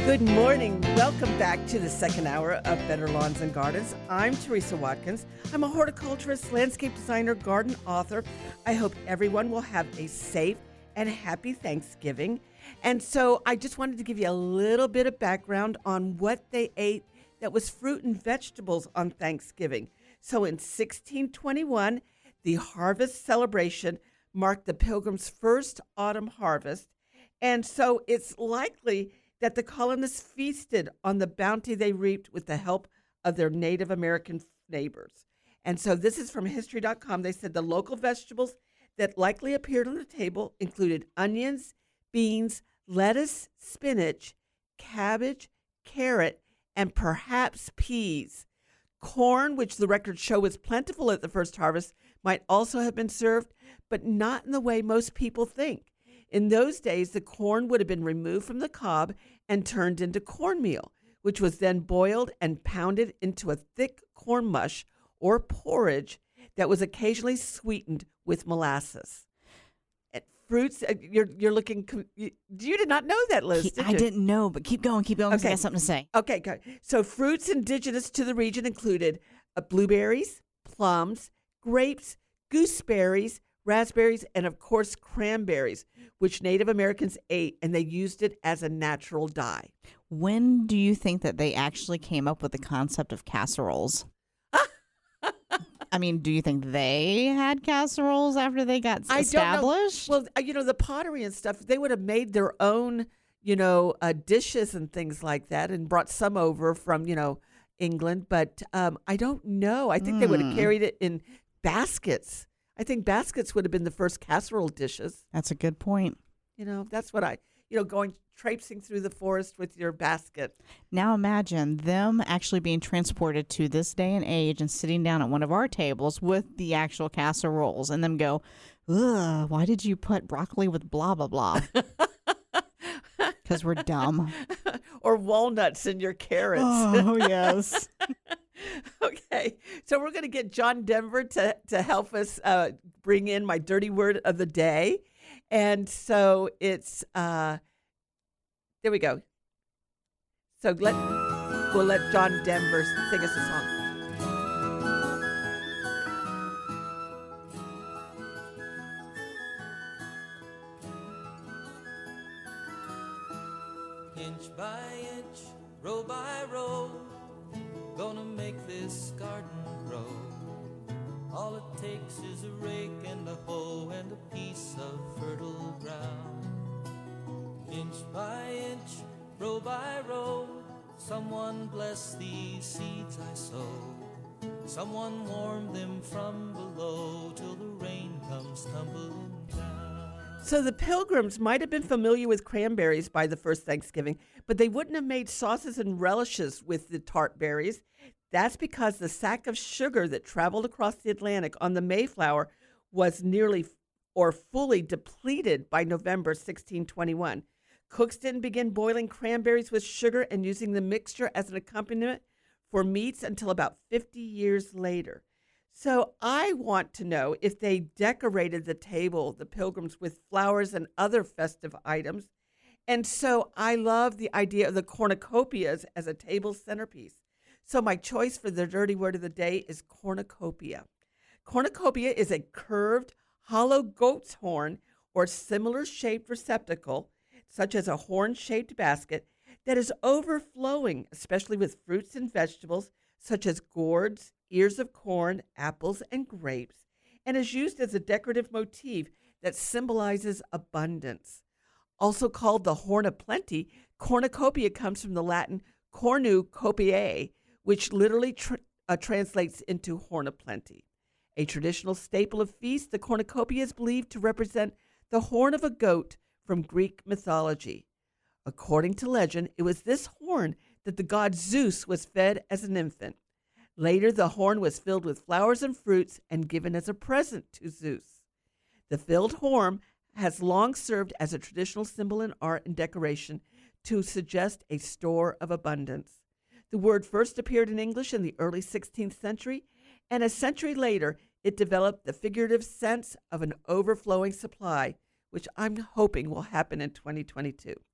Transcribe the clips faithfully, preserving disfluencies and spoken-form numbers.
Good morning. Welcome back to the second hour of Better Lawns and Gardens. I'm Teresa Watkins. I'm a horticulturist, landscape designer, garden author. I hope everyone will have a safe and happy Thanksgiving. And so I just wanted to give you a little bit of background on what they ate that was fruit and vegetables on Thanksgiving. So in sixteen twenty-one, the harvest celebration marked the Pilgrims' first autumn harvest. And so it's likely that the colonists feasted on the bounty they reaped with the help of their Native American neighbors. And so this is from history dot com. They said the local vegetables that likely appeared on the table included onions, beans, lettuce, spinach, cabbage, carrot, and perhaps peas. Corn, which the records show was plentiful at the first harvest, might also have been served, but not in the way most people think. In those days, the corn would have been removed from the cob and turned into cornmeal, which was then boiled and pounded into a thick corn mush or porridge that was occasionally sweetened with molasses. And fruits, uh, you're you're looking. You, you did not know that, Liz, Keep, did I you? didn't know, but keep going, keep going. Okay. I Okay. got something to say. Okay, good. So fruits indigenous to the region included uh, blueberries, plums, grapes, gooseberries, raspberries, and of course cranberries, which Native Americans ate, and they used it as a natural dye. When do you think that they actually came up with the concept of casseroles? I mean, do you think they had casseroles after they got I established? Don't know. Well, uh, you know, the pottery and stuff, they would have made their own, you know, uh, dishes and things like that and brought some over from, you know, England. But um, I don't know. I think mm. they would have carried it in baskets. I think baskets would have been the first casserole dishes. That's a good point. You know, that's what I, you know, going traipsing through the forest with your basket. Now imagine them actually being transported to this day and age and sitting down at one of our tables with the actual casseroles and them go, ugh, why did you put broccoli with blah, blah, blah? Because we're dumb. Or walnuts in your carrots. Oh, yes. Okay, so we're going to get John Denver to, to help us uh, bring in my dirty word of the day. And so it's, uh, there we go. So let, we'll let John Denver sing us a song. Inch by inch, row by row, gonna make this garden grow. All it takes is a rake and a hoe and a piece of fertile ground. Inch by inch, row by row, someone bless these seeds I sow. Someone warm them from below till the rain comes tumbling down. So the Pilgrims might have been familiar with cranberries by the first Thanksgiving, but they wouldn't have made sauces and relishes with the tart berries. That's because the sack of sugar that traveled across the Atlantic on the Mayflower was nearly or fully depleted by November sixteen twenty-one. Cooks didn't begin boiling cranberries with sugar and using the mixture as an accompaniment for meats until about fifty years later. So I want to know if they decorated the table, the Pilgrims, with flowers and other festive items. And so I love the idea of the cornucopias as a table centerpiece. So my choice for the dirty word of the day is cornucopia. Cornucopia is a curved, hollow goat's horn or similar shaped receptacle, such as a horn-shaped basket, that is overflowing, especially with fruits and vegetables, such as gourds, ears of corn, apples, and grapes, and is used as a decorative motif that symbolizes abundance. Also called the horn of plenty, cornucopia comes from the Latin cornucopiae, which literally tr- uh, translates into horn of plenty. A traditional staple of feast, the cornucopia is believed to represent the horn of a goat from Greek mythology. According to legend, it was this horn that the god Zeus was fed as an infant. Later, the horn was filled with flowers and fruits and given as a present to Zeus. The filled horn has long served as a traditional symbol in art and decoration to suggest a store of abundance. The word first appeared in English in the early sixteenth century, and a century later, it developed the figurative sense of an overflowing supply, which I'm hoping will happen in twenty twenty-two.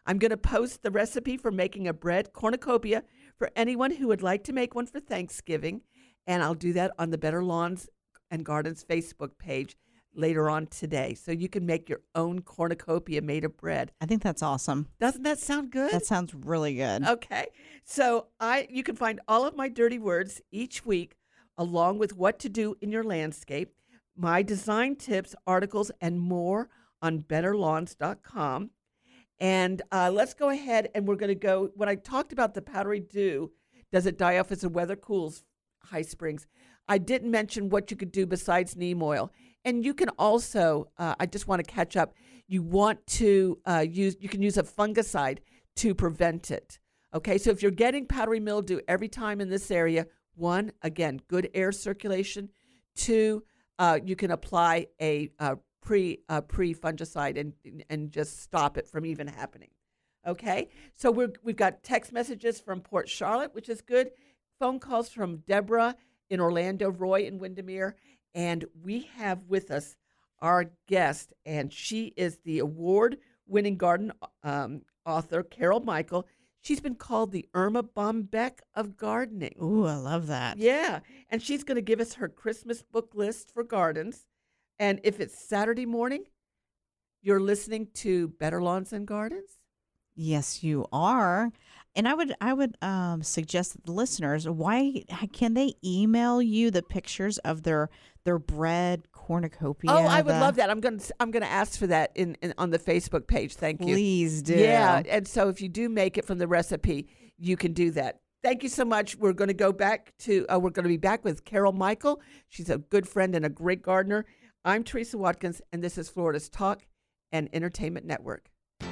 I'm going to post the recipe for making a bread cornucopia for anyone who would like to make one for Thanksgiving, and I'll do that on the Better Lawns and Gardens Facebook page later on today. So you can make your own cornucopia made of bread. I think that's awesome. Doesn't that sound good? That sounds really good. Okay. So I you can find all of my dirty words each week, along with what to do in your landscape, my design tips, articles, and more on better lawns dot com. And uh, let's go ahead and we're going to go, when I talked about the powdery dew, does it die off as the weather cools, High Springs? I didn't mention what you could do besides neem oil. And you can also, uh, I just want to catch up, you want to uh, use, you can use a fungicide to prevent it. Okay, so if you're getting powdery mildew every time in this area, one, again, good air circulation. Two, uh, you can apply a uh, pre uh, pre fungicide and and just stop it from even happening. Okay, so we're we've got text messages from Port Charlotte, which is good. Phone calls from Deborah in Orlando, Roy in Windermere, and we have with us our guest, and she is the award-winning garden um, author Carol Michael. She's been called the Irma Bombeck of gardening. Ooh, I love that. Yeah, and she's going to give us her Christmas book list for gardens. And if it's Saturday morning, you're listening to Better Lawns and Gardens? Yes, you are. And I would I would um, suggest that the listeners, why can they email you the pictures of their their bread cornucopia? Oh, I would the, love that. I'm going to I'm going to ask for that in, in on the Facebook page. Thank you. Please do. Yeah, and so if you do make it from the recipe, you can do that. Thank you so much. We're going to go back to uh, we're going to be back with Carol Michael. She's a good friend and a great gardener. I'm Teresa Watkins, and this is Florida's Talk and Entertainment Network.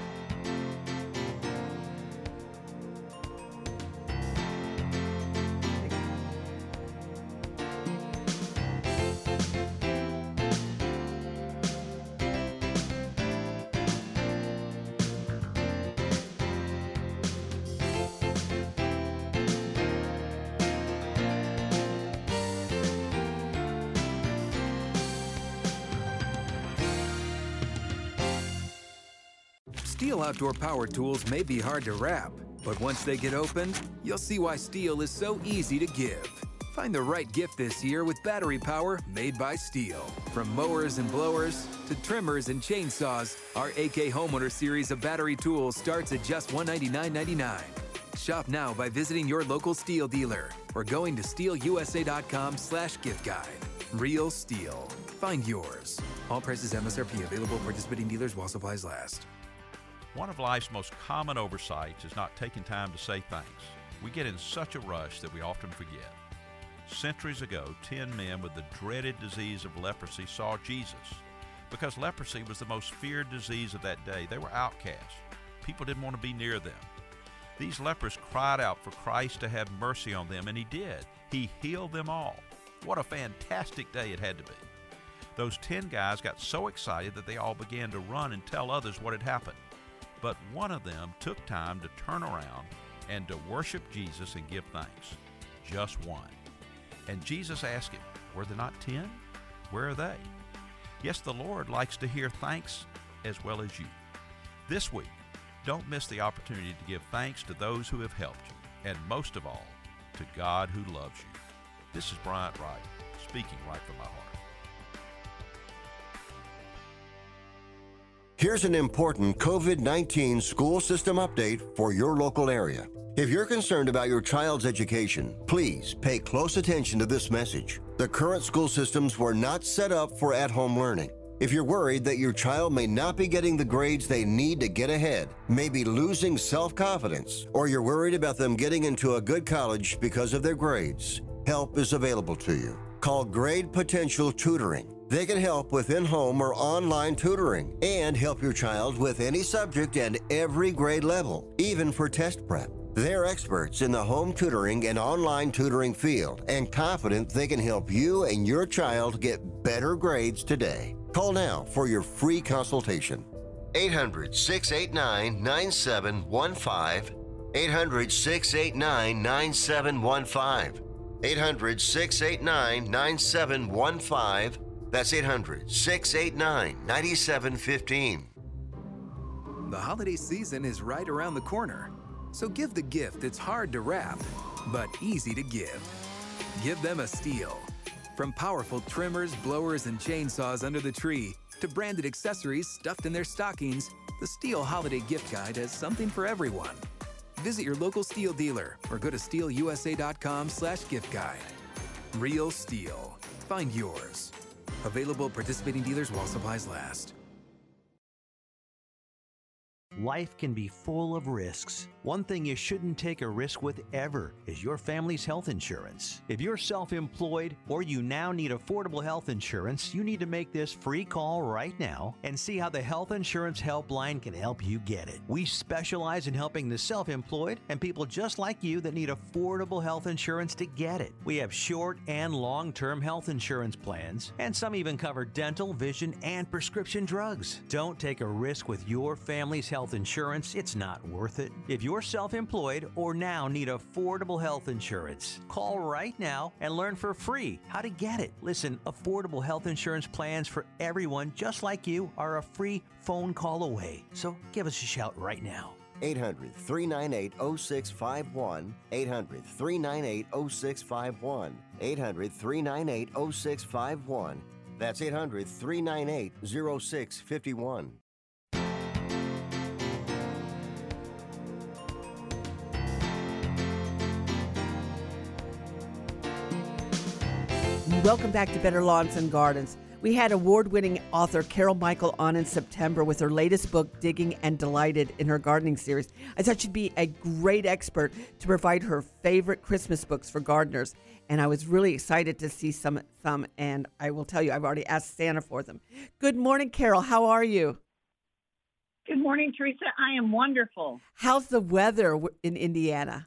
Stihl outdoor power tools may be hard to wrap, but once they get opened, you'll see why Stihl is so easy to give. Find the right gift this year with battery power made by Stihl. From mowers and blowers to trimmers and chainsaws, our A K Homeowner series of battery tools starts at just one hundred ninety-nine ninety-nine. Shop now by visiting your local Stihl dealer or going to stihl u s a dot com slash gift guide. Real Stihl. Find yours. All prices M S R P available at participating dealers while supplies last. One of life's most common oversights is not taking time to say thanks. We get in such a rush that we often forget. Centuries ago, ten men with the dreaded disease of leprosy saw Jesus. Because leprosy was the most feared disease of that day, they were outcasts. People didn't want to be near them. These lepers cried out for Christ to have mercy on them, and he did. He healed them all. What a fantastic day it had to be. Those ten guys got so excited that they all began to run and tell others what had happened. But one of them took time to turn around and to worship Jesus and give thanks. Just one. And Jesus asked him, were there not ten? Where are they? Yes, the Lord likes to hear thanks as well as you. This week, don't miss the opportunity to give thanks to those who have helped you, and most of all, to God who loves you. This is Bryant Wright, speaking right from my heart. Here's an important COVID nineteen school system update for your local area. If you're concerned about your child's education, please pay close attention to this message. The current school systems were not set up for at-home learning. If you're worried that your child may not be getting the grades they need to get ahead, may be losing self-confidence, or you're worried about them getting into a good college because of their grades, help is available to you. Call Grade Potential Tutoring. They can help with in-home or online tutoring and help your child with any subject and every grade level, even for test prep. They're experts in the home tutoring and online tutoring field and confident they can help you and your child get better grades today. Call now for your free consultation. eight hundred, six eight nine, nine seven one five. eight hundred, six eight nine, nine seven one five. eight hundred, six eight nine, nine seven one five. That's eight hundred, six eight nine, nine seven one five. The holiday season is right around the corner. So give the gift that's hard to wrap, but easy to give. Give them a Stihl. From powerful trimmers, blowers, and chainsaws under the tree to branded accessories stuffed in their stockings, the Stihl Holiday Gift Guide has something for everyone. Visit your local Stihl dealer or go to stihl u s a dot com slash gift guide. Real Stihl. Find yours. Available at participating dealers while supplies last. Life can be full of risks. One thing you shouldn't take a risk with ever is your family's health insurance. If you're self-employed or you now need affordable health insurance, you need to make this free call right now and see how the Health Insurance Helpline can help you get it. We specialize in helping the self-employed and people just like you that need affordable health insurance to get it. We have short and long-term health insurance plans, and some even cover dental, vision, and prescription drugs. Don't take a risk with your family's health insurance. It's not worth it. If you're self-employed or now need affordable health insurance, call right now and learn for free how to get it. Listen, affordable health insurance plans for everyone just like you are a free phone call away. So give us a shout right now. eight hundred, three nine eight, oh six five one. eight hundred, three nine eight, oh six five one. eight hundred, three nine eight, oh six five one. That's eight hundred, three nine eight, oh six five one. Welcome back to Better Lawns and Gardens. We had award-winning author Carol Michael on in September with her latest book, Digging and Delighted, in her gardening series. I thought she'd be a great expert to provide her favorite Christmas books for gardeners, and I was really excited to see some, some, and I will tell you, I've already asked Santa for them. Good morning, Carol. How are you? Good morning, Teresa. I am wonderful. How's the weather in Indiana?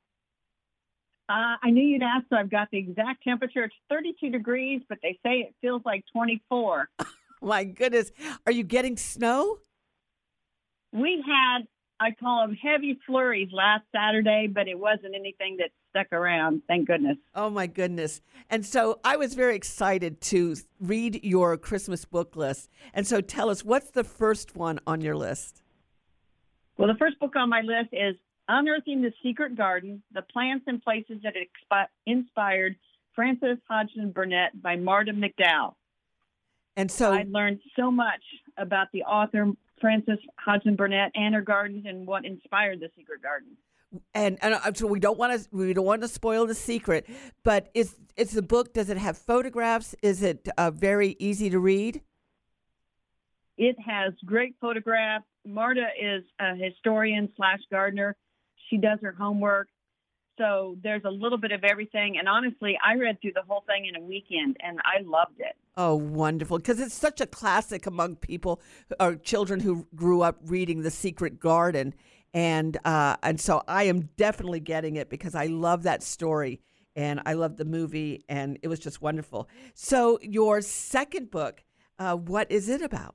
Uh, I knew you'd ask, so I've got the exact temperature. It's thirty-two degrees, but they say it feels like twenty-four. My goodness. Are you getting snow? We had, I call them heavy flurries last Saturday, but it wasn't anything that stuck around, thank goodness. Oh, my goodness. And so I was very excited to read your Christmas book list. And so tell us, what's the first one on your list? Well, the first book on my list is Unearthing the Secret Garden, The Plants and Places That Expi- Inspired Frances Hodgson Burnett by Marta McDowell. And so I learned so much about the author, Frances Hodgson Burnett, and her gardens and what inspired the Secret Garden. And, and so we don't want to we don't want to spoil the secret, but is it's the book, does it have photographs? Is it uh, very easy to read? It has great photographs. Marta is a historian slash gardener. She does her homework. So there's a little bit of everything. And honestly, I read through the whole thing in a weekend, and I loved it. Oh, wonderful. Because it's such a classic among people or children who grew up reading The Secret Garden. And uh, and so I am definitely getting it because I love that story. And I love the movie. And it was just wonderful. So your second book, uh, what is it about?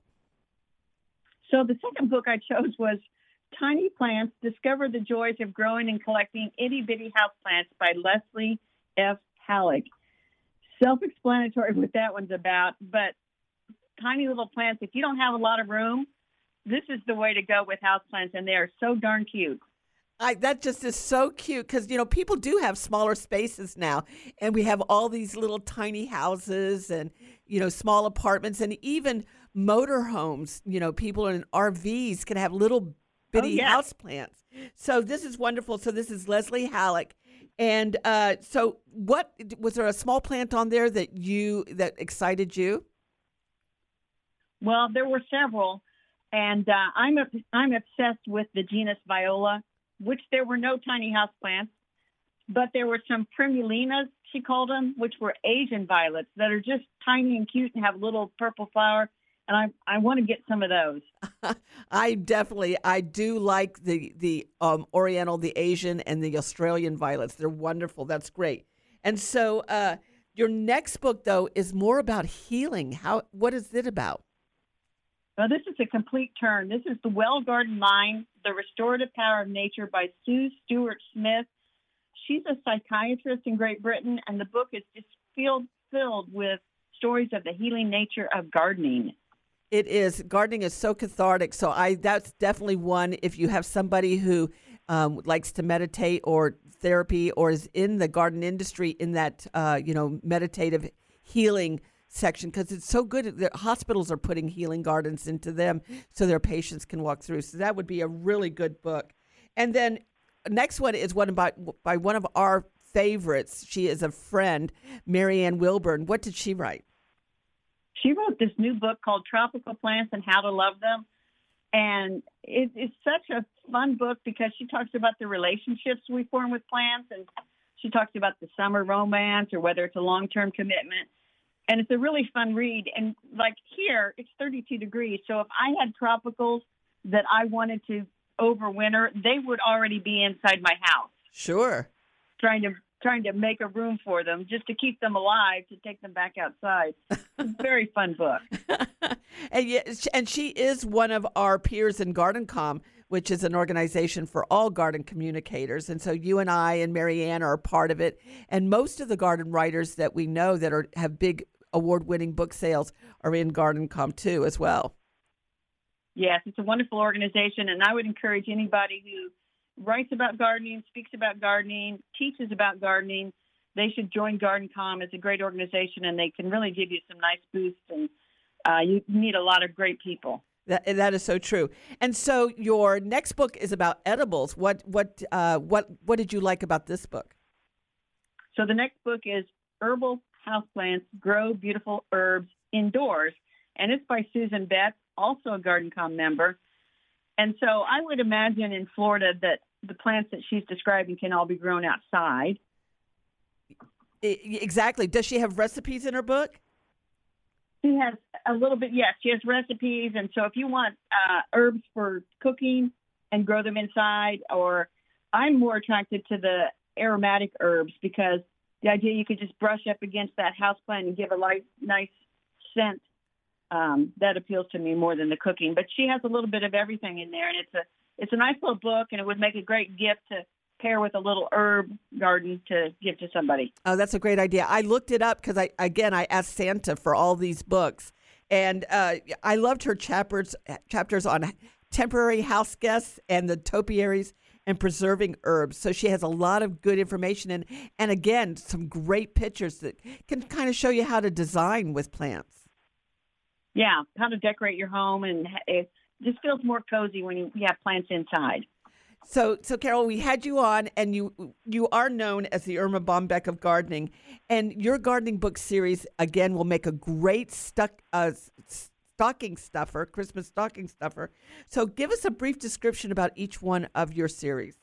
So the second book I chose was Tiny Plants, Discover the Joys of Growing and Collecting Itty-Bitty Houseplants by Leslie F. Halleck. Self-explanatory what that one's about, but tiny little plants, if you don't have a lot of room, this is the way to go with houseplants, and they are so darn cute. I, that just is so cute because, you know, people do have smaller spaces now, and we have all these little tiny houses and, you know, small apartments and even motorhomes. You know, people in R Vs can have little bitty oh, yes. house plants. So this is wonderful. So this is Leslie Halleck. And uh, so what, was there a small plant on there that you, that excited you? Well, there were several, and uh, I'm, a, I'm obsessed with the genus Viola, which there were no tiny house plants, but there were some primulinas, she called them, which were Asian violets that are just tiny and cute and have a little purple flower. And I I want to get some of those. I definitely, I do like the, the um, Oriental, the Asian, and the Australian violets. They're wonderful. That's great. And so uh, your next book, though, is more about healing. How? What is it about? Well, this is a complete turn. This is The Well Garden Mind, The Restorative Power of Nature by Sue Stewart Smith. She's a psychiatrist in Great Britain, and the book is just filled, filled with stories of the healing nature of gardening. It is. Gardening is so cathartic. So I that's definitely one. If you have somebody who um, likes to meditate or therapy or is in the garden industry in that uh, you know meditative healing section, because it's so good. The hospitals are putting healing gardens into them so their patients can walk through. So that would be a really good book. And then next one is one by by one of our favorites. She is a friend, Marianne Wilburn. What did she write? She wrote this new book called Tropical Plants and How to Love Them. And it, it's such a fun book because she talks about the relationships we form with plants. And she talks about the summer romance or whether it's a long-term commitment. And it's a really fun read. And like here, it's thirty-two degrees. So if I had tropicals that I wanted to overwinter, they would already be inside my house. Sure. Trying to trying to make a room for them just to keep them alive, to take them back outside. It's a very fun book. and, yeah, and she is one of our peers in GardenCom, which is an organization for all garden communicators. And so you and I and Marianne are a part of it. And most of the garden writers that we know that are have big award-winning book sales are in GardenCom too as well. Yes, it's a wonderful organization. And I would encourage anybody who writes about gardening, speaks about gardening, teaches about gardening, they should join GardenCom. It's a great organization, and they can really give you some nice boosts, and uh, you meet a lot of great people. That, that is so true. And so your next book is about edibles. What what uh, what what did you like about this book? So the next book is Herbal Houseplants Grow Beautiful Herbs Indoors, and it's by Susan Betts, also a GardenCom member. And so I would imagine in Florida that the plants that she's describing can all be grown outside. Exactly. Does she have recipes in her book? She has a little bit, yes. She has recipes. And so if you want uh, herbs for cooking and grow them inside, or I'm more attracted to the aromatic herbs because the idea you could just brush up against that houseplant and give a light, nice scent. Um, that appeals to me more than the cooking. But she has a little bit of everything in there, and it's a it's a nice little book, and it would make a great gift to pair with a little herb garden to give to somebody. Oh, that's a great idea. I looked it up because, I again, I asked Santa for all these books, and uh, I loved her chapters, chapters on temporary house guests and the topiaries and preserving herbs. So she has a lot of good information, and, and again, some great pictures that can kind of show you how to design with plants. Yeah, how to decorate your home, and it just feels more cozy when you have plants inside. So, so Carol, we had you on, and you you are known as the Irma Bombeck of gardening, and your gardening book series again will make a great stuck uh, stocking stuffer, Christmas stocking stuffer. So, give us a brief description about each one of your series.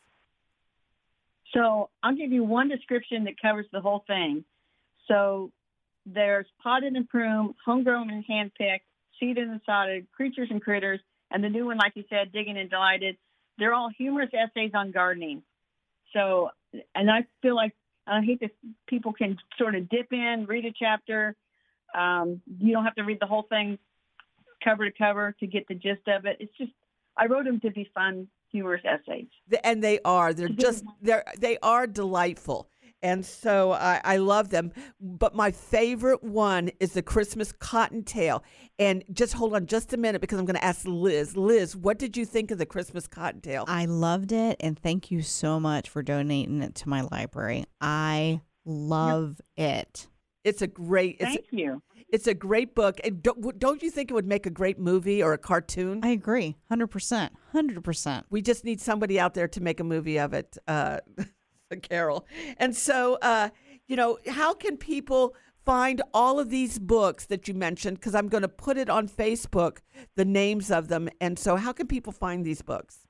So, I'll give you one description that covers the whole thing. So. There's Potted and Pruned, Homegrown and Handpicked, Seeded and Sodded, Creatures and Critters, and the new one, like you said, Digging and Delighted. They're all humorous essays on gardening. So, and I feel like, I hate that people can sort of dip in, read a chapter. Um, you don't have to read the whole thing cover to cover to get the gist of it. It's just, I wrote them to be fun, humorous essays. And they are. They're just, they're, they are delightful. And so I, I love them. But my favorite one is the Christmas Cottontail. And just hold on just a minute because I'm going to ask Liz. Liz, what did you think of the Christmas Cottontail? I loved it. And thank you so much for donating it to my library. I love yep. it. It's a great. It's, Thank you. It's a great book. And don't, don't you think it would make a great movie or a cartoon? I agree. one hundred percent. one hundred percent. We just need somebody out there to make a movie of it. Uh Carol. And so, uh, you know, how can people find all of these books that you mentioned? Because I'm going to put it on Facebook, the names of them. And so how can people find these books?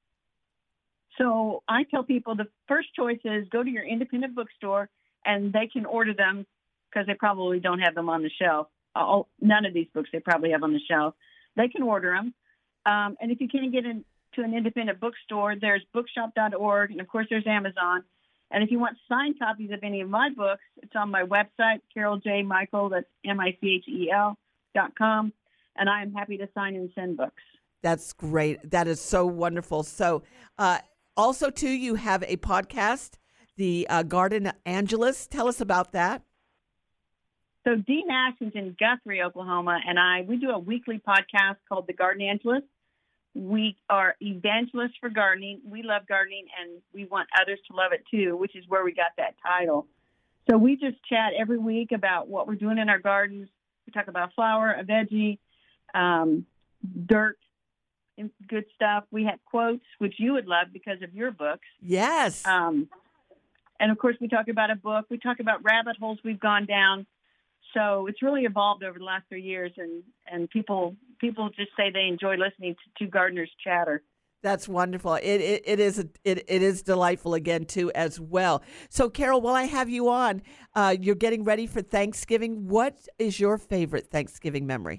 So I tell people the first choice is go to your independent bookstore and they can order them because they probably don't have them on the shelf. All, none of these books they probably have on the shelf. They can order them. Um, and if you can't get into an independent bookstore, there's bookshop dot org. And, of course, there's Amazon. And if you want signed copies of any of my books, it's on my website, Carol J. Michel, that's M I C H E L dot com. And I am happy to sign and send books. That's great. That is so wonderful. So uh, also, too, you have a podcast, the uh, Garden Angelus. Tell us about that. So Dee Nash, who's in Guthrie, Oklahoma, and I, we do a weekly podcast called The Gardenangelists. We are evangelists for gardening. We love gardening, and we want others to love it too, which is where we got that title. So we just chat every week about what we're doing in our gardens. We talk about flower, a veggie, um, dirt, and good stuff. We have quotes, which you would love because of your books. Yes. Um, and, of course, we talk about a book. We talk about rabbit holes we've gone down. So it's really evolved over the last three years, and, and people people just say they enjoy listening to two gardeners chatter. That's wonderful. It it, it is a, it it is delightful again too as well. So Carol, while I have you on, uh, you're getting ready for Thanksgiving. What is your favorite Thanksgiving memory?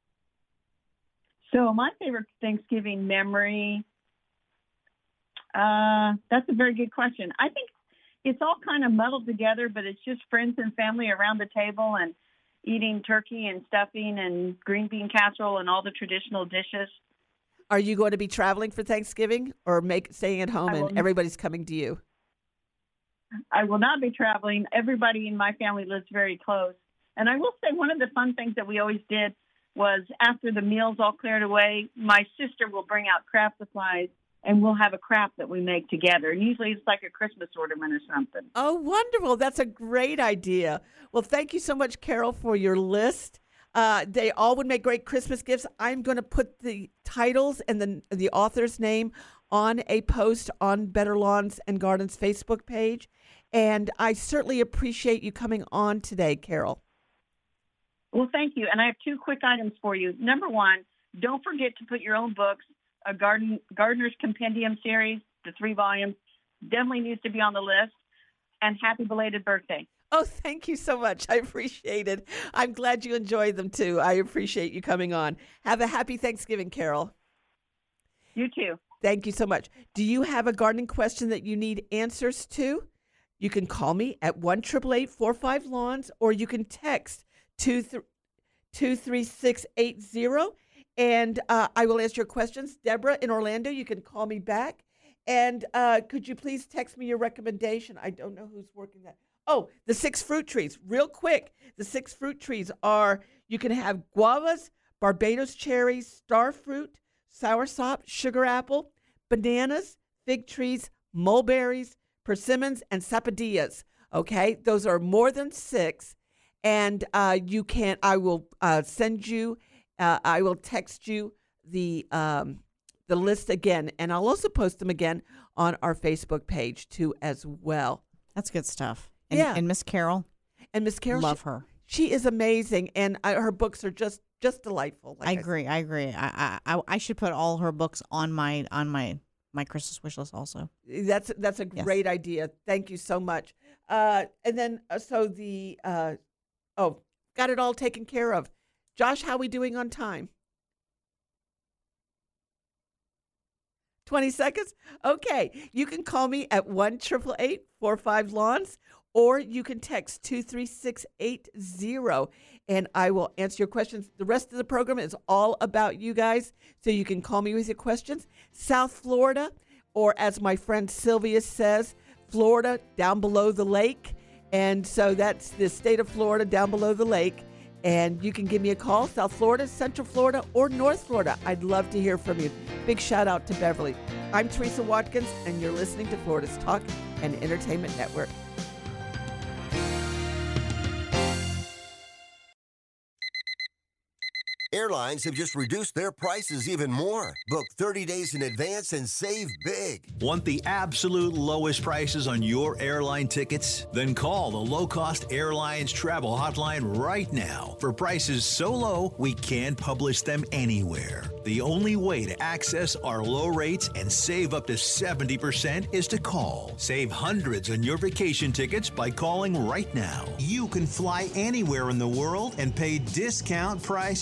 So my favorite Thanksgiving memory. Uh, that's a very good question. I think it's all kind of muddled together, but it's just friends and family around the table and eating turkey and stuffing and green bean casserole and all the traditional dishes. Are you going to be traveling for Thanksgiving or make staying at home I and will- everybody's coming to you? I will not be traveling. Everybody in my family lives very close. And I will say one of the fun things that we always did was after the meals all cleared away, my sister will bring out craft supplies and we'll have a craft that we make together. And usually it's like a Christmas ornament or something. Oh, wonderful. That's a great idea. Well, thank you so much, Carol, for your list. Uh, they all would make great Christmas gifts. I'm going to put the titles and the, the author's name on a post on Better Lawns and Gardens Facebook page. And I certainly appreciate you coming on today, Carol. Well, thank you. And I have two quick items for you. Number one, don't forget to put your own books, a garden Gardener's Compendium series, the three volumes, definitely needs to be on the list. And happy belated birthday. Oh, thank you so much. I appreciate it. I'm glad you enjoyed them, too. I appreciate you coming on. Have a happy Thanksgiving, Carol. You too. Thank you so much. Do you have a gardening question that you need answers to? You can call me at one eight eight eight, four five, lawns, or you can text two three six eight zero, and uh, I will answer your questions. Deborah in Orlando, you can call me back. And uh, could you please text me your recommendation? I don't know who's working that. Oh, the six fruit trees. Real quick, the six fruit trees are, you can have guavas, Barbados cherries, star fruit, soursop, sugar apple, bananas, fig trees, mulberries, persimmons, and sapodillas. Okay, those are more than six. And uh, you can, I will uh, send you, uh, I will text you the um, the list again, and I'll also post them again on our Facebook page too as well. That's good stuff. And, Yeah. And Miss Carol, And Miss Carol, love she, her. she is amazing, and I, her books are just just delightful. like I said. agree. I agree. I, I I I should put all her books on my on my my Christmas wish list also. That's that's a Yes. great idea. Thank you so much. Uh, and then uh, so the uh, oh, got it all taken care of. Josh, how we doing on time? twenty seconds? Okay. You can call me at one eight eight eight, four five, lawns, or you can text two three six eight zero, and I will answer your questions. The rest of the program is all about you guys, so you can call me with your questions. South Florida, or as my friend Sylvia says, Florida down below the lake. And so that's the state of Florida down below the lake. And you can give me a call, South Florida, Central Florida, or North Florida. I'd love to hear from you. Big shout out to Beverly. I'm Teresa Watkins, and you're listening to Florida's Talk and Entertainment Network. Airlines have just reduced their prices even more. Book thirty days in advance and save big. Want the absolute lowest prices on your airline tickets? Then call the Low Cost Airlines Travel Hotline right now for prices so low we can't publish them anywhere. The only way to access our low rates and save up to seventy percent is to call. Save hundreds on your vacation tickets by calling right now. You can fly anywhere in the world and pay discount prices on your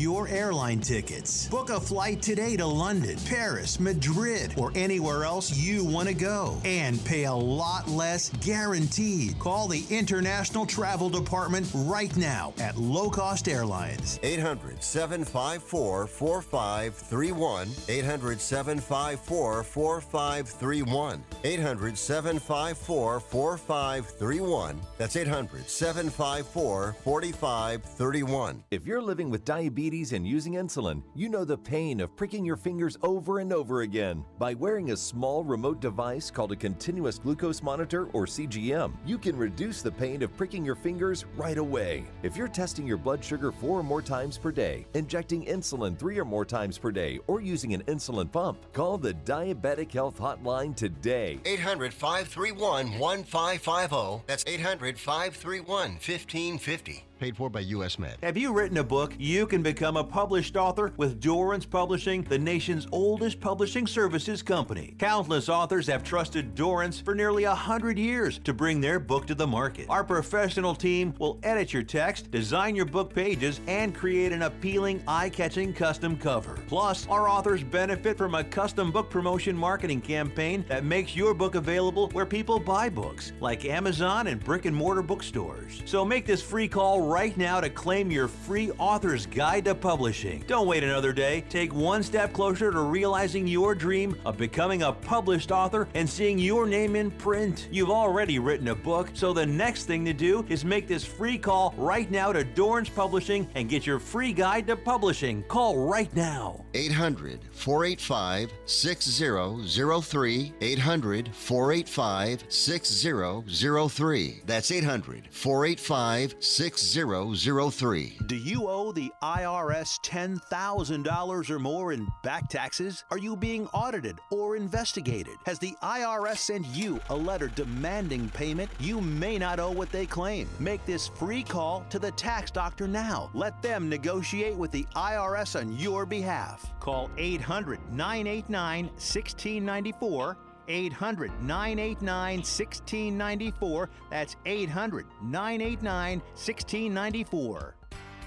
your airline tickets. Book a flight today to London, Paris, Madrid, or anywhere else you want to go. And pay a lot less guaranteed. Call the International Travel Department right now at Low Cost Airlines. eight hundred, seven five four, four five three one. eight hundred, seven five four, four five three one. eight hundred, seven five four, four five three one. That's eight hundred, seven five four, four five three one. If you're living with diabetes and using insulin, you know the pain of pricking your fingers over and over again. By wearing a small remote device called a continuous glucose monitor, or C G M, you can reduce the pain of pricking your fingers right away. If you're testing your blood sugar four or more times per day, injecting insulin three or more times per day, or using an insulin pump, call the Diabetic Health Hotline today. eight hundred, five three one, one five five zero. That's eight hundred, five three one, one five five zero. Paid for by U S Med. Have you written a book? You can become a published author with Dorrance Publishing, the nation's oldest publishing services company. Countless authors have trusted Dorrance for nearly one hundred years to bring their book to the market. Our professional team will edit your text, design your book pages, and create an appealing, eye-catching custom cover. Plus, our authors benefit from a custom book promotion marketing campaign that makes your book available where people buy books, like Amazon and brick-and-mortar bookstores. So make this free call right now to claim your free author's guide to publishing. Don't wait another day. Take one step closer to realizing your dream of becoming a published author and seeing your name in print. You've already written a book, so the next thing to do is make this free call right now to Dorrance Publishing and get your free guide to publishing. Call right now. eight hundred, four eight five, six zero zero three. eight hundred, four eight five, six zero zero three. That's eight hundred, four eight five, six zero zero three. Do you owe the I R S ten thousand dollars or more in back taxes? Are you being audited or investigated? Has the I R S sent you a letter demanding payment? You may not owe what they claim. Make this free call to the tax doctor now. Let them negotiate with the I R S on your behalf. Call eight hundred, nine eight nine, one six nine four. eight hundred, nine eight nine, one six nine four. That's eight hundred, nine eight nine, one six nine four.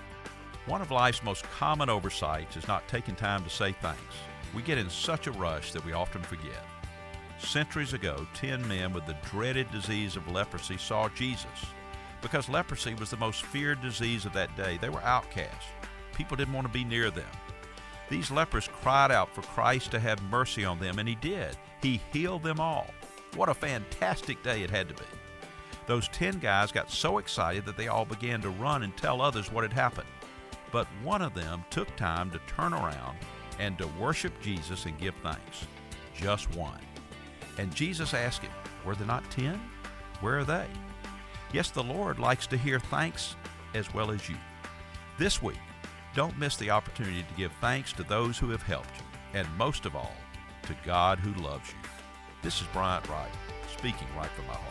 One of life's most common oversights is not taking time to say thanks. We get in such a rush that we often forget. Centuries ago, ten men with the dreaded disease of leprosy saw Jesus. Because leprosy was the most feared disease of that day, they were outcasts. People didn't want to be near them. These lepers cried out for Christ to have mercy on them, and he did. He healed them all. What a fantastic day it had to be. Those ten guys got so excited that they all began to run and tell others what had happened. But one of them took time to turn around and to worship Jesus and give thanks. Just one. And Jesus asked him, were there not ten? Where are they? Yes, the Lord likes to hear thanks as well as you. This week, don't miss the opportunity to give thanks to those who have helped you, and most of all, to God who loves you. This is Bryant Wright, speaking right from my heart.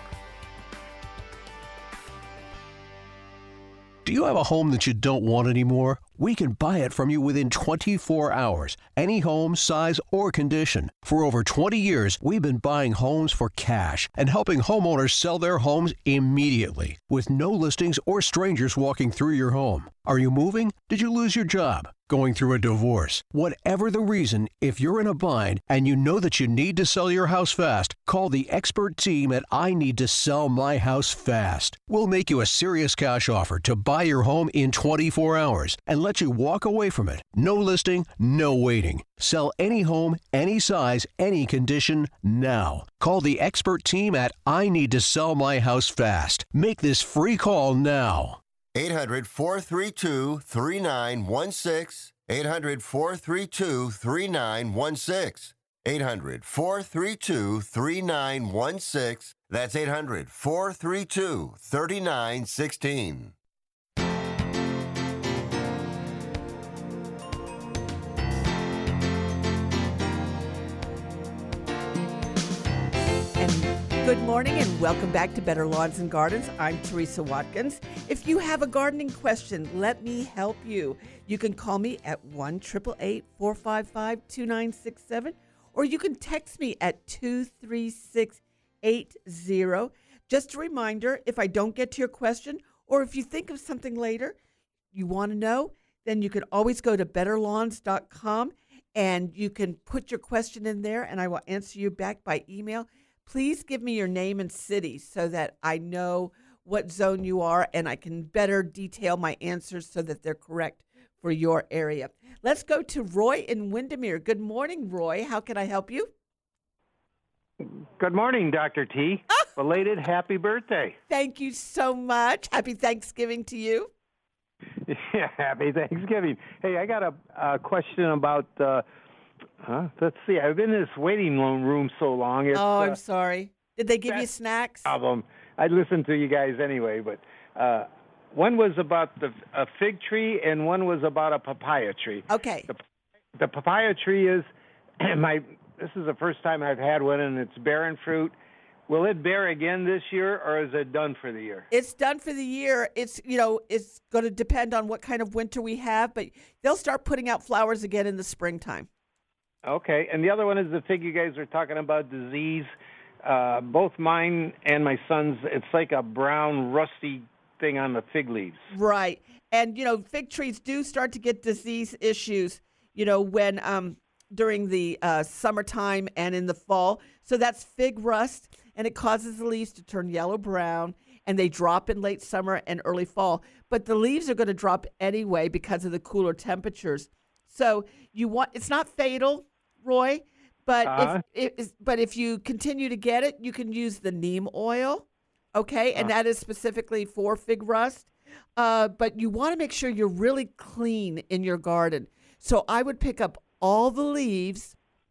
Do you have a home that you don't want anymore? We can buy it from you within twenty-four hours, any home, size, or condition. For over twenty years, we've been buying homes for cash and helping homeowners sell their homes immediately, with no listings or strangers walking through your home. Are you moving? Did you lose your job? Going through a divorce? Whatever the reason, if you're in a bind and you know that you need to sell your house fast, call the expert team at I Need to Sell My House Fast. We'll make you a serious cash offer to buy your home in twenty-four hours and let you walk away from it. No listing, no waiting. Sell any home, any size, any condition, now. Call the expert team at I Need to Sell My House Fast. Make this free call now. eight hundred, four three two, three nine one six. eight hundred, four three two, three nine one six. eight hundred, four three two, three nine one six. That's eight hundred, four three two, three nine one six. Good morning and welcome back to Better Lawns and Gardens. I'm Teresa Watkins. If you have a gardening question, let me help you. You can call me at one eight eight eight, four five five, two nine six seven or you can text me at two three six eight zero. Just a reminder, if I don't get to your question or if you think of something later you want to know, then you can always go to better lawns dot com and you can put your question in there and I will answer you back by email. Please give me your name and city so that I know what zone you are and I can better detail my answers so that they're correct for your area. Let's go to Roy in Windermere. Good morning, Roy. How can I help you? Good morning, Doctor T. Ah! Belated happy birthday. Thank you so much. Happy Thanksgiving to you. Yeah, happy Thanksgiving. Hey, I got a, a question about, uh, huh? let's see, I've been in this waiting room so long. It's, oh, I'm uh, sorry. Did they give you snacks? Problem. I listen to you guys anyway, but uh, one was about the a fig tree and one was about a papaya tree. Okay. The, the papaya tree is my. This is the first time I've had one, and it's bearing fruit. Will it bear again this year, or is it done for the year? It's done for the year. It's, you know, it's going to depend on what kind of winter we have, but they'll start putting out flowers again in the springtime. Okay, and the other one is the fig you guys are talking about, disease. Uh, both mine and my son's, it's like a brown, rusty thing on the fig leaves. Right. And, you know, fig trees do start to get disease issues, you know, when um, during the uh, summertime and in the fall. So that's fig rust, and it causes the leaves to turn yellow-brown, and they drop in late summer and early fall. But the leaves are going to drop anyway because of the cooler temperatures. So you want, it's not fatal, Roy, but Uh-huh. if, if but if you continue to get it, you can use the neem oil, okay? And that is specifically for fig rust. Uh, but you want to make sure you're really clean in your garden. So I would pick up all the leaves,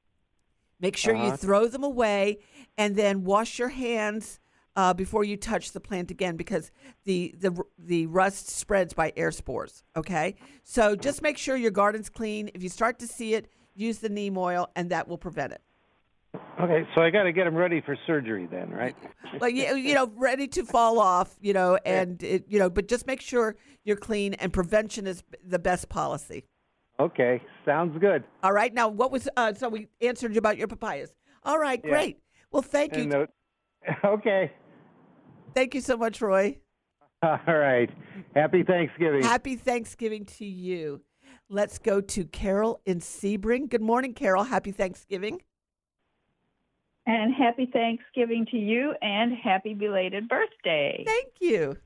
make sure Uh-huh. you throw them away, and then wash your hands uh, before you touch the plant again because the, the the rust spreads by air spores, okay? So just make sure your garden's clean. If you start to see it, use the neem oil, and that will prevent it. Okay, so I got to get them ready for surgery then, right? Well, you, you know, ready to fall off, you know, and, it, you know, but just make sure you're clean, and prevention is the best policy. Okay, sounds good. All right. Now, what was, uh, so we answered you about your papayas. All right, Yeah. great. Well, thank you. And the- okay. Thank you so much, Roy. All right. Happy Thanksgiving. Happy Thanksgiving to you. Let's go to Carol in Sebring. Good morning, Carol. Happy Thanksgiving. And happy Thanksgiving to you and happy belated birthday. Thank you.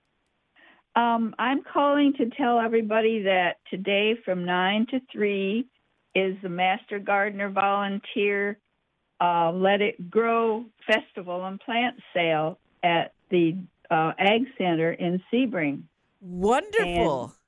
Um, I'm calling to tell everybody that today from nine to three is the Master Gardener Volunteer uh, Let It Grow Festival and Plant Sale at the uh, Ag Center in Sebring. Wonderful. And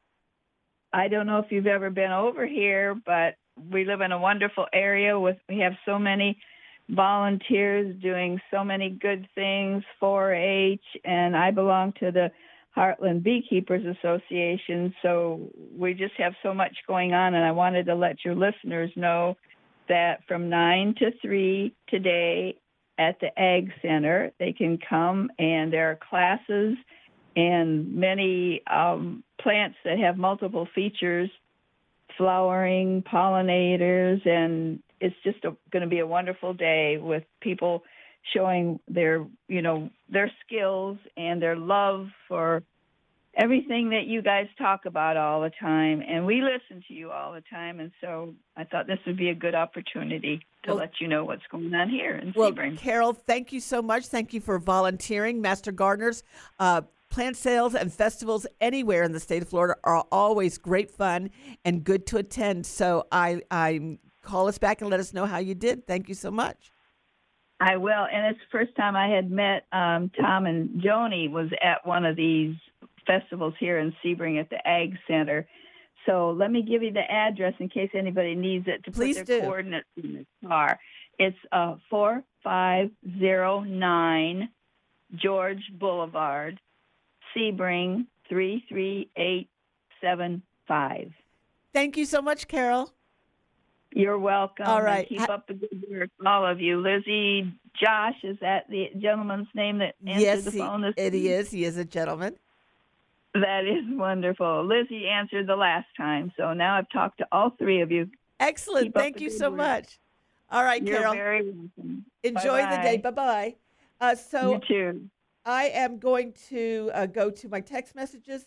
I don't know if you've ever been over here, but we live in a wonderful area with, we have so many volunteers doing so many good things, four H, and I belong to the Heartland Beekeepers Association, so we just have so much going on, and I wanted to let your listeners know that from nine to three today at the Ag Center, they can come, and there are classes and many um, plants that have multiple features, flowering, pollinators, and it's just going to be a wonderful day with people showing their, you know, their skills and their love for everything that you guys talk about all the time. And we listen to you all the time. And so I thought this would be a good opportunity to Well, let you know what's going on here in Well, Sebring. Carol, thank you so much. Thank you for volunteering. Master Gardeners, uh, plant sales and festivals anywhere in the state of Florida are always great fun and good to attend. So I, I call us back and let us know how you did. Thank you so much. I will. And it's the first time I had met um, Tom and Joni was at one of these festivals here in Sebring at the Ag Center. So let me give you the address in case anybody needs it to Please put their do. coordinates in the car. It's uh, four five zero nine George Boulevard, Sebring three three eight seven five. Thank you so much, Carol. You're welcome. All right. And keep up the good work, all of you. Lizzie, Josh, is that the gentleman's name that answered Yes, the he, phone? This it week? is. He is a gentleman. That is wonderful. Lizzie answered the last time, so now I've talked to all three of you. Excellent. Keep up Thank the you good so work. much. All right, You're Carol. very welcome. Enjoy the day. Bye-bye. Uh, so You too. I am going to uh, go to my text messages,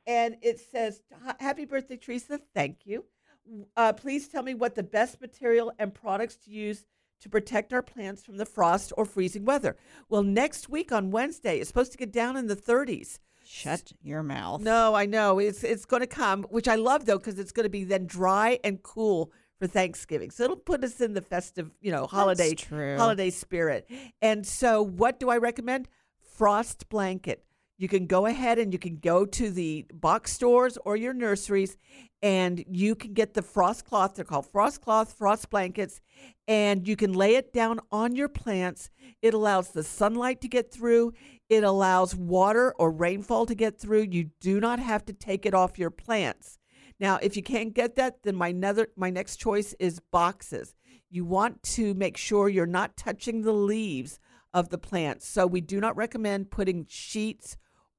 and it says, "Happy birthday, Teresa. Thank you. Uh, please tell me what the best material and products to use to protect our plants from the frost or freezing weather." Well, next week on Wednesday, it's supposed to get down in the thirties. Shut your mouth. No, I know. It's it's going to come, which I love, though, because it's going to be then dry and cool for Thanksgiving. So it'll put us in the festive, you know, holiday That's true. holiday spirit. And so what do I recommend? Frost blanket. You can go ahead and you can go to the box stores or your nurseries, and you can get the frost cloth. They're called frost cloth, frost blankets, and you can lay it down on your plants. It allows the sunlight to get through. It allows water or rainfall to get through. You do not have to take it off your plants. Now, if you can't get that, then my, nether, my next choice is boxes. You want to make sure you're not touching the leaves of the plants. So we do not recommend putting sheets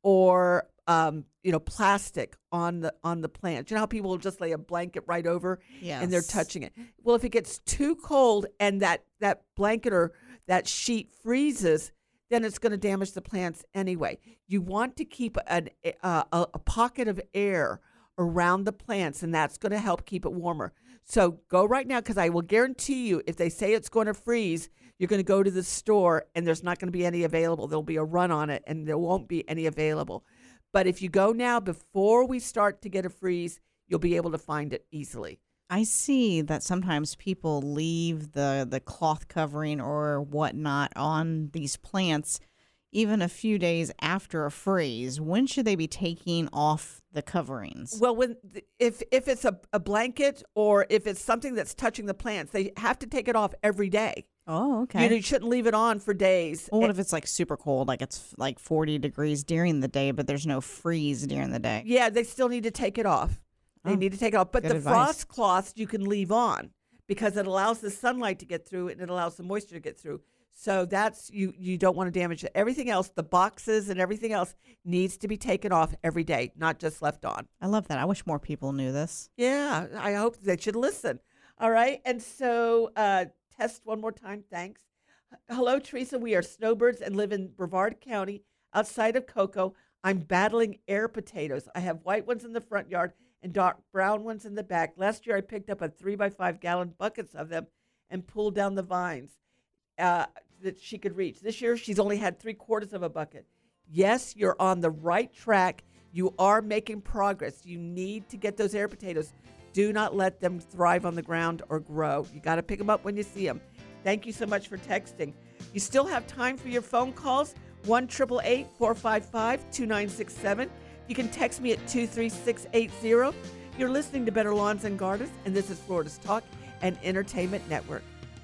or um, you know, plastic on the on the plant. You know how people will just lay a blanket right over Yes. and they're touching it. Well, if it gets too cold and that that blanket or that sheet freezes, then it's going to damage the plants anyway. You want to keep an, uh, a, a pocket of air around the plants, and that's going to help keep it warmer. So go right now, because I will guarantee you, if they say it's going to freeze, you're going to go to the store and there's not going to be any available. There'll be a run on it and there won't be any available. But if you go now before we start to get a freeze, you'll be able to find it easily. I see that sometimes people leave the, the cloth covering or whatnot on these plants even a few days after a freeze. When should they be taking off the coverings? Well, when if if it's a, a blanket or if it's something that's touching the plants, they have to take it off every day. Oh, okay. You know, you shouldn't leave it on for days. Well, what if it's like super cold, like it's like forty degrees during the day, but there's no freeze during the day? Yeah, they still need to take it off. They Oh, need to take it off. But good the advice. frost cloths you can leave on because it allows the sunlight to get through and it allows the moisture to get through. So that's, you, you don't want to damage it. Everything else, the boxes and everything else needs to be taken off every day, not just left on. I love that. I wish more people knew this. Yeah, I hope they should listen. All right. And so uh, test one more time. Thanks. Hello, Teresa. We are snowbirds and live in Brevard County outside of Cocoa. I'm battling air potatoes. I have white ones in the front yard and dark brown ones in the back. Last year, I picked up a three by five gallon buckets of them and pulled down the vines uh, that she could reach. This year, she's only had three quarters of a bucket. Yes, you're on the right track. You are making progress. You need to get those air potatoes. Do not let them thrive on the ground or grow. You got to pick them up when you see them. Thank you so much for texting. You still have time for your phone calls, one eight eight eight, four five five, two nine six seven. You can text me at two three six eight zero. You're listening to Better Lawns and Gardens, and this is Florida's Talk and Entertainment Network.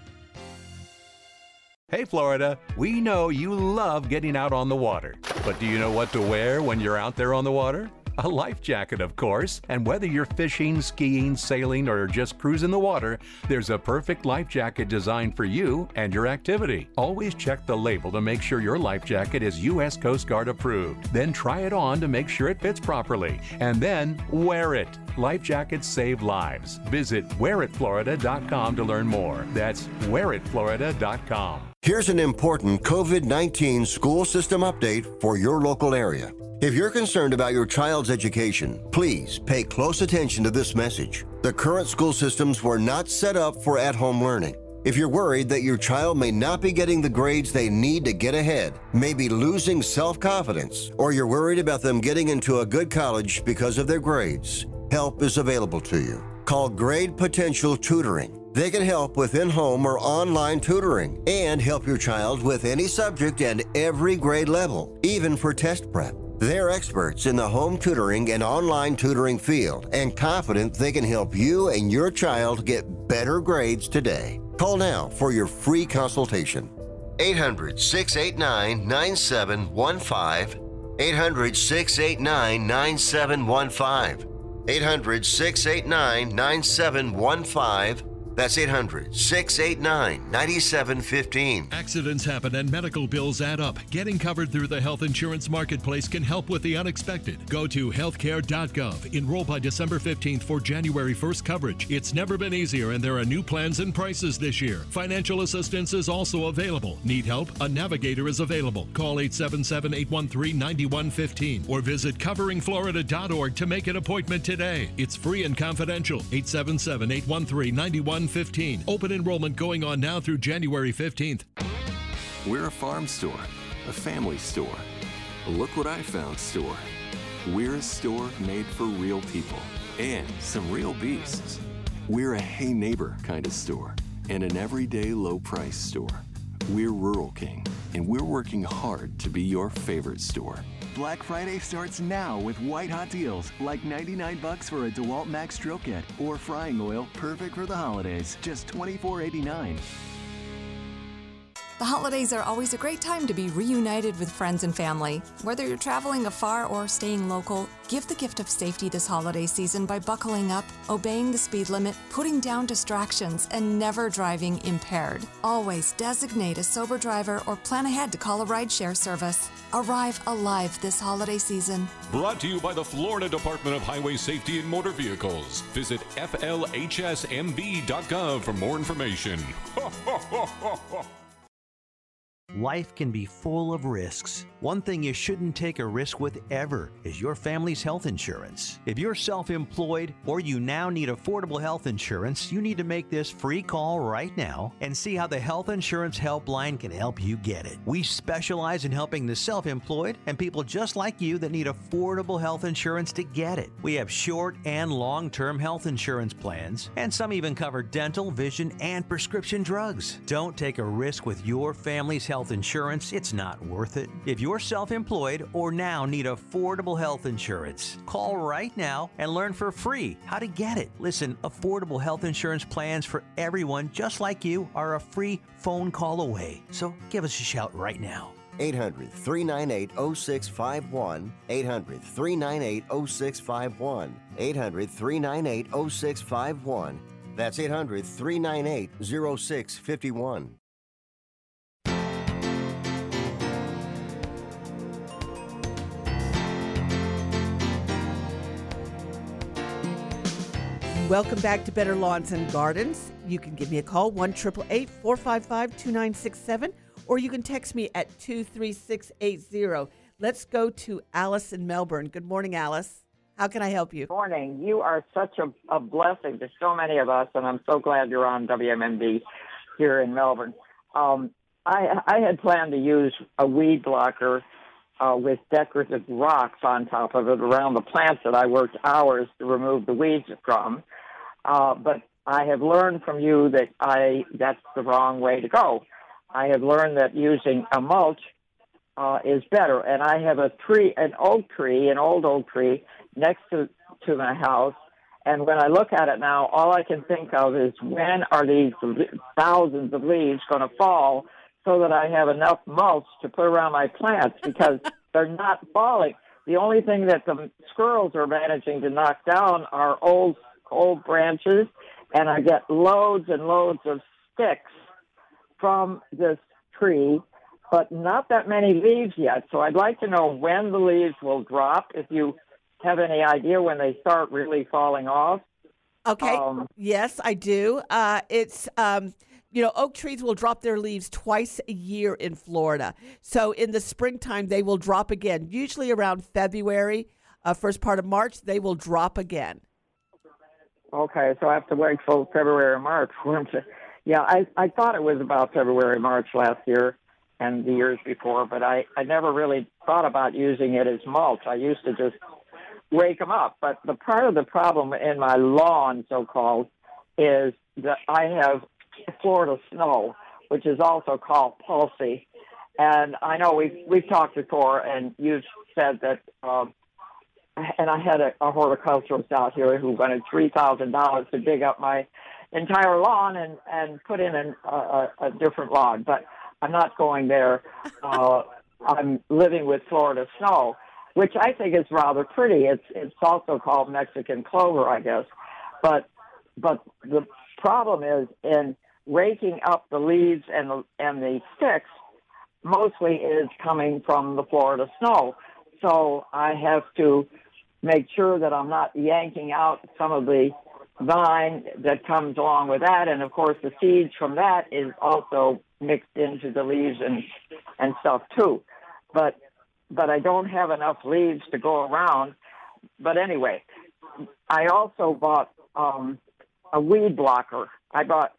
Hey, Florida, we know you love getting out on the water. But do you know what to wear when you're out there on the water? A life jacket, of course. And whether you're fishing, skiing, sailing, or just cruising the water, there's a perfect life jacket designed for you and your activity. Always check the label to make sure your life jacket is U S Coast Guard approved. Then try it on to make sure it fits properly. And then wear it. Life jackets save lives. Visit wear it florida dot com to learn more. That's wear it florida dot com. Here's an important COVID nineteen school system update for your local area. If you're concerned about your child's education, please pay close attention to this message. The current school systems were not set up for at-home learning. If you're worried that your child may not be getting the grades they need to get ahead, may be losing self-confidence, or you're worried about them getting into a good college because of their grades, help is available to you. Call Grade Potential Tutoring. They can help with in-home or online tutoring and help your child with any subject and every grade level, even for test prep. They're experts in the home tutoring and online tutoring field and confident they can help you and your child get better grades today. Call now for your free consultation. eight hundred, six eight nine, nine seven one five. eight hundred, six eight nine, nine seven one five. eight hundred, six eight nine, nine seven one five. That's eight hundred, six eight nine, nine seven one five. Accidents happen and medical bills add up. Getting covered through the health insurance marketplace can help with the unexpected. Go to healthcare dot gov. Enroll by December fifteenth for January first coverage. It's never been easier, and there are new plans and prices this year. Financial assistance is also available. Need help? A navigator is available. Call eight seven seven, eight one three, nine one one five or visit covering florida dot org to make an appointment today. It's free and confidential. eight seven seven, eight one three, nine one one five. Open enrollment going on now through January fifteenth. We're a farm store, a family store, a look what I found store. We're a store made for real people and some real beasts. We're a hey neighbor kind of store and an everyday low price store. We're Rural King, and we're working hard to be your favorite store. Black Friday starts now with white hot deals like ninety-nine bucks for a DeWalt Max Drill Kit or frying oil perfect for the holidays, just twenty-four eighty-nine. The holidays are always a great time to be reunited with friends and family. Whether you're traveling afar or staying local, give the gift of safety this holiday season by buckling up, obeying the speed limit, putting down distractions, and never driving impaired. Always designate a sober driver or plan ahead to call a rideshare service. Arrive alive this holiday season. Brought to you by the Florida Department of Highway Safety and Motor Vehicles. Visit F L H S M V dot gov for more information. Life can be full of risks. One thing you shouldn't take a risk with ever is your family's health insurance. If you're self-employed or you now need affordable health insurance, you need to make this free call right now and see how the Health Insurance Helpline can help you get it. We specialize in helping the self-employed and people just like you that need affordable health insurance to get it. We have short and long-term health insurance plans, and some even cover dental, vision, and prescription drugs. Don't take a risk with your family's health insurance. It's not worth it. If you're self-employed or now need affordable health insurance, call right now and learn for free how to get it. Listen, affordable health insurance plans for everyone just like you are a free phone call away. So give us a shout right now. eight hundred, three nine eight, oh six five one. eight hundred, three nine eight, oh six five one. eight hundred, three nine eight, oh six five one. That's eight hundred, three nine eight, oh six five one. Welcome back to Better Lawns and Gardens. You can give me a call, one eight eight eight, four five five, two nine six seven, or you can text me at two three six eight zero. Let's go to Alice in Melbourne. Good morning, Alice. How can I help you? Good morning. You are such a, a blessing to so many of us, and I'm so glad you're on W M N D here in Melbourne. Um, I, I had planned to use a weed blocker Uh, with decorative rocks on top of it around the plants that I worked hours to remove the weeds from. Uh, but I have learned from you that I that's the wrong way to go. I have learned that using a mulch uh, is better. And I have a tree, an oak tree, an old oak tree next to, to my house. And when I look at it now, all I can think of is when are these thousands of leaves going to fall so that I have enough mulch to put around my plants, because they're not falling. The only thing that the squirrels are managing to knock down are old old branches, and I get loads and loads of sticks from this tree, but not that many leaves yet. So I'd like to know when the leaves will drop, if you have any idea when they start really falling off. Okay. Um, yes, I do. Uh, it's... Um, You know, oak trees will drop their leaves twice a year in Florida. So in the springtime, they will drop again. Usually around February, uh, first part of March, they will drop again. Okay, so I have to wait till February or March for them to... Yeah, I, I thought it was about February, March last year and the years before, but I, I never really thought about using it as mulch. I used to just wake them up. But the part of the problem in my lawn, so-called, is that I have Florida snow, which is also called pulsy. And I know we've, we've talked before, and you said that, um, and I had a, a horticulturalist out here who wanted three thousand dollars to dig up my entire lawn and, and put in an, a, a different lawn. But I'm not going there. Uh, I'm living with Florida snow, which I think is rather pretty. It's, it's also called Mexican clover, I guess. But, but the problem is in raking up the leaves and the, and the sticks mostly is coming from the Florida snow. So I have to make sure that I'm not yanking out some of the vine that comes along with that. And, of course, the seeds from that is also mixed into the leaves and, and stuff, too. But but I don't have enough leaves to go around. But anyway, I also bought um, a weed blocker. I bought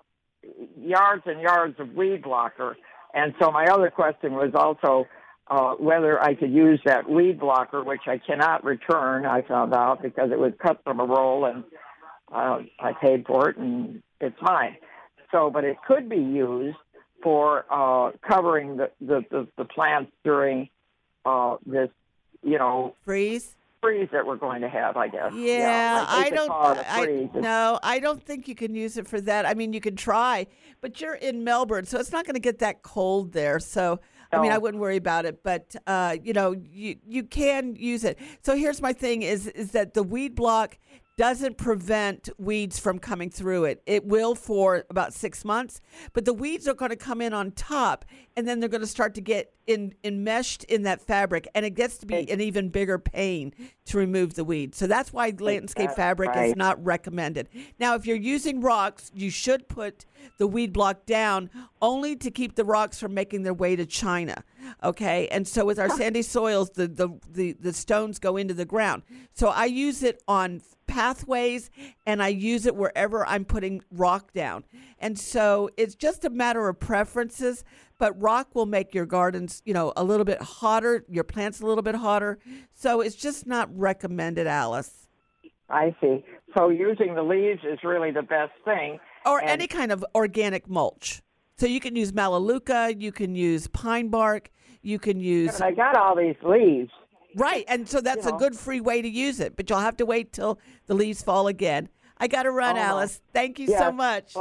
yards and yards of weed blocker. And so my other question was also uh, whether I could use that weed blocker, which I cannot return, I found out, because it was cut from a roll, and uh, I paid for it, and it's mine. So, but it could be used for uh, covering the, the, the, the plants during uh, this, you know, freeze? freeze that we're going to have, I guess. Yeah, yeah I, I don't. I, no, I don't think you can use it for that. I mean, you can try, but you're in Melbourne, so it's not going to get that cold there. So, no. I mean, I wouldn't worry about it. But uh, you know, you you can use it. So here's my thing: is is that the weed block doesn't prevent weeds from coming through it. It will for about six months, but the weeds are going to come in on top, and then they're going to start to get in enmeshed in that fabric, and it gets to be an even bigger pain to remove the weeds. So that's why landscape That's fabric right. is not recommended. Now, if you're using rocks, you should put the weed block down only to keep the rocks from making their way to China. Okay, and so with our sandy soils, the, the, the, the stones go into the ground. So I use it on pathways, and I use it wherever I'm putting rock down. And so it's just a matter of preferences, but rock will make your gardens, you know, a little bit hotter, your plants a little bit hotter. So it's just not recommended, Alice. I see. So using the leaves is really the best thing. Or and any kind of organic mulch. So you can use Melaleuca, you can use pine bark, you can use... But I got all these leaves. Right, and so that's You know. a good free way to use it, but you'll have to wait till the leaves fall again. I got to run, Oh, my. Alice. Thank you Yes. so much.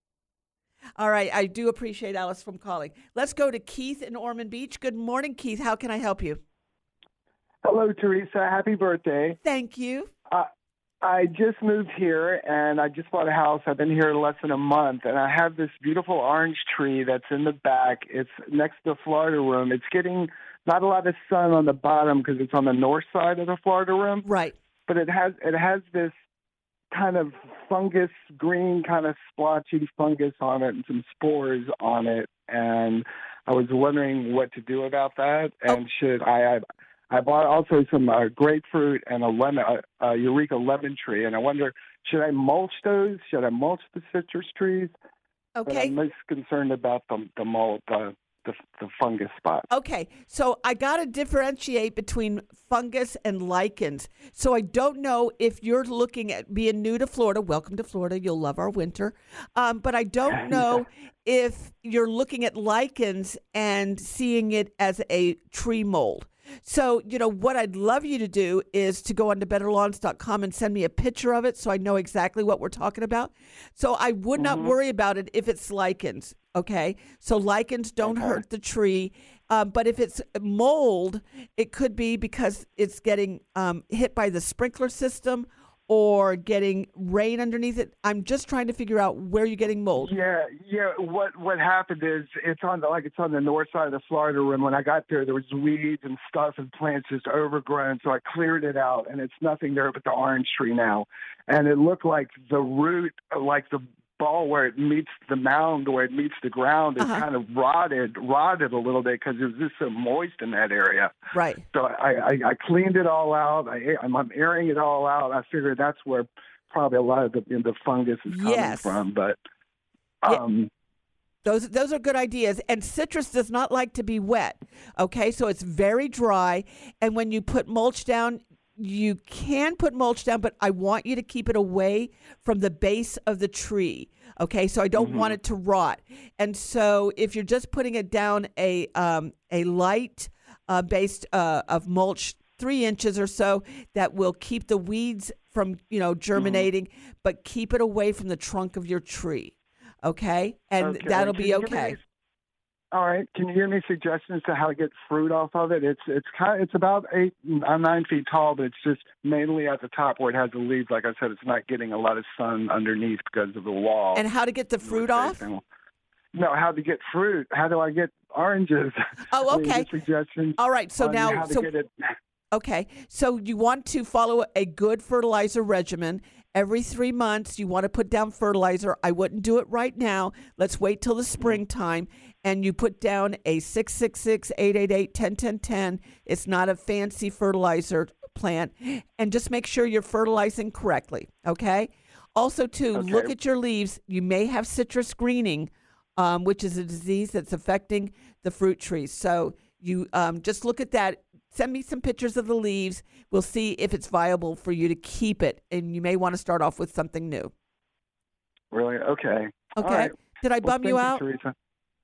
All right, I do appreciate Alice from calling. Let's go to Keith in Ormond Beach. Good morning, Keith. How can I help you? Hello, Teresa. Happy birthday. Thank you. Uh, I just moved here, and I just bought a house. I've been here less than a month, and I have this beautiful orange tree that's in the back. It's next to the Florida room. It's getting not a lot of sun on the bottom because it's on the north side of the Florida room. Right. But it has it has this kind of fungus, green kind of splotchy fungus on it and some spores on it. And I was wondering what to do about that. And should I... I I bought also some uh, grapefruit and a lemon, uh, uh, Eureka lemon tree, and I wonder, should I mulch those? Should I mulch the citrus trees? Okay. But I'm most concerned about the the mold, the, the the fungus spot. Okay, so I got to differentiate between fungus and lichens. So I don't know if you're looking at being new to Florida. Welcome to Florida. You'll love our winter. Um, but I don't know if you're looking at lichens and seeing it as a tree mold. So, you know, what I'd love you to do is to go on to better lawns dot com and send me a picture of it so I know exactly what we're talking about. So I would not Mhm. worry about it if it's lichens, okay? So lichens don't Okay. hurt the tree. Um, but if it's mold, it could be because it's getting um, hit by the sprinkler system or getting rain underneath it. I'm just trying to figure out where you're getting mold. Yeah, yeah. What what happened is it's on the like it's on the north side of the Florida room. When I got there, there was weeds and stuff and plants just overgrown. So I cleared it out, and it's nothing there but the orange tree now. And it looked like the root, like the ball where it meets the mound, where it meets the ground, is Uh-huh. kind of rotted, rotted a little bit because it was just so moist in that area. Right. So I, I, I cleaned it all out. I, I'm, I'm airing it all out. I figured that's where probably a lot of the, the fungus is coming Yes. from. But Yeah. um, Those those are good ideas. And citrus does not like to be wet. Okay, so it's very dry. And when you put mulch down, you can put mulch down, but I want you to keep it away from the base of the tree. Okay, so I don't Mhm. want it to rot. And so if you're just putting it down a um, a light uh, based uh, of mulch, three inches or so, that will keep the weeds from you know germinating, but keep it away from the trunk of your tree. Okay, and Okay. that'll Can be you give me okay. these- All right. Can you give me suggestions to how to get fruit off of it? It's it's kind it's about eight uh, nine feet tall, but it's just mainly at the top where it has the leaves. Like I said, it's not getting a lot of sun underneath because of the wall. And how to get the fruit off? No, how to get fruit. How do I get oranges? Oh, okay. Suggestions. All right. So on now, how to so get it. okay. So you want to follow a good fertilizer regimen. Every three months, you want to put down fertilizer. I wouldn't do it right now. Let's wait till the springtime. And you put down a six six six, eight eight eight, one zero one zero. It's not a fancy fertilizer plant. And just make sure you're fertilizing correctly, okay? Also, too, Okay. look at your leaves. You may have citrus greening, um, which is a disease that's affecting the fruit trees. So you um, just look at that. Send me some pictures of the leaves. We'll see if it's viable for you to keep it. And you may want to start off with something new. Really? Okay. All Okay. right. Did I Well, bum you thank out? Teresa.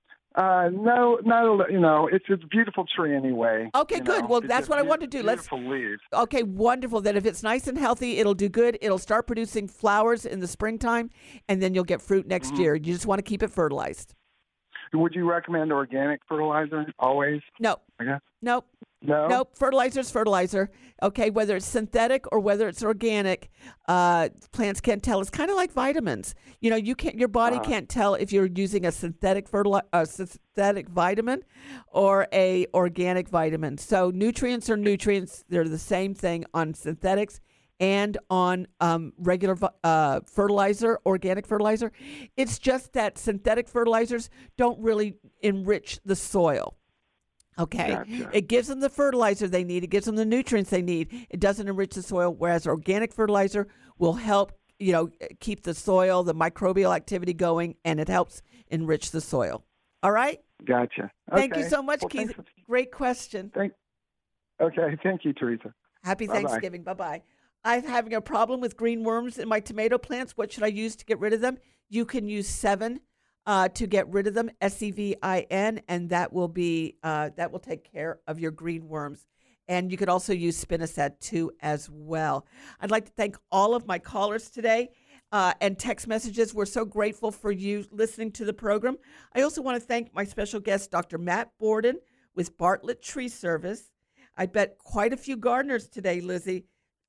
Uh, no, not a, you know, it's it's a beautiful tree anyway. Okay, you good. know. Well, It's that's just what I beau- want to do. Let's. Beautiful leaves. Okay, wonderful. Then if it's nice and healthy, it'll do good. It'll start producing flowers in the springtime, and then you'll get fruit next Mhm. year. You just want to keep it fertilized. Would you recommend organic fertilizer always? No. I guess. Nope. No. Nope. Fertilizer's fertilizer. Okay, whether it's synthetic or whether it's organic, uh, plants can't tell. It's kind of like vitamins. You know, you can't. Your body Uh-huh. can't tell if you're using a synthetic fertili- a synthetic vitamin or a organic vitamin. So nutrients are nutrients. They're the same thing on synthetics and on um, regular vi- uh, fertilizer, organic fertilizer. It's just that synthetic fertilizers don't really enrich the soil. Okay. Gotcha. It gives them the fertilizer they need. It gives them the nutrients they need. It doesn't enrich the soil, whereas organic fertilizer will help, you know, keep the soil, the microbial activity going, and it helps enrich the soil. All right? Gotcha. Thank you Okay. so much, Well, Keith. thanks. Great question. Thank. Okay. Thank you, Teresa. Happy Bye-bye. Thanksgiving. Bye-bye. I'm having a problem with green worms in my tomato plants. What should I use to get rid of them? You can use Sevin uh, to get rid of them, S E V I N, and that will be uh, that will take care of your green worms. And you could also use Spinosad too as well. I'd like to thank all of my callers today uh, and text messages. We're so grateful for you listening to the program. I also want to thank my special guest, Doctor Matt Borden with Bartlett Tree Service. I bet quite a few gardeners today, Lizzie,